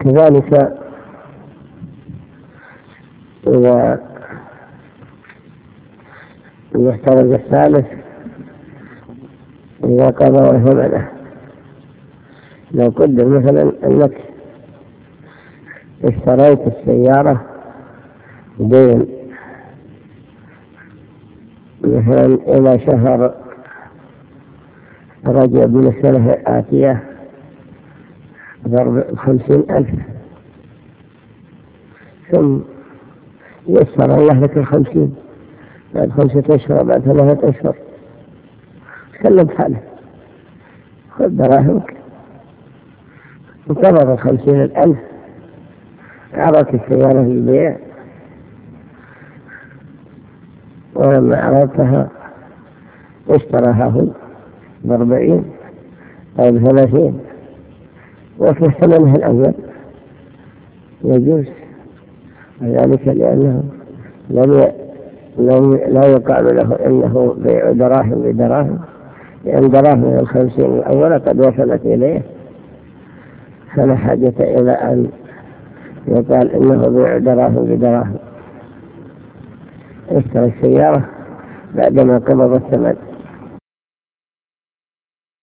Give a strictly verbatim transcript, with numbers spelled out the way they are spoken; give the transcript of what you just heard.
كذلك إذا يحترز الثالث إذا قضى ثمنه، لو قدر مثلا أنك اشتريت السيارة دين مثلا إلى شهر رجب من السنة الآتية ضرب خمسين ألف، ثم يسر الله لك الخمسين بعد خمسة أشهر بعد ثلاثة أشهر، سلم حاله، خذ دراهمك وقرر الخمسين الألف، عرضت السيارة في البيع، ولما عرضتها اشتراها هو بأربعين أو بثلاثين وفي ثمنها الأول يجوز ذلك، لأنه لم لم لا يقال له إنه بيع دراهم بدراهم، لأن دراهم الخمسين الأول قد وصلت إليه، فلا حاجة إلى أن يقال إنه بيع دراهم بدراهم. اشترى السيارة بعدما قبض الثمن.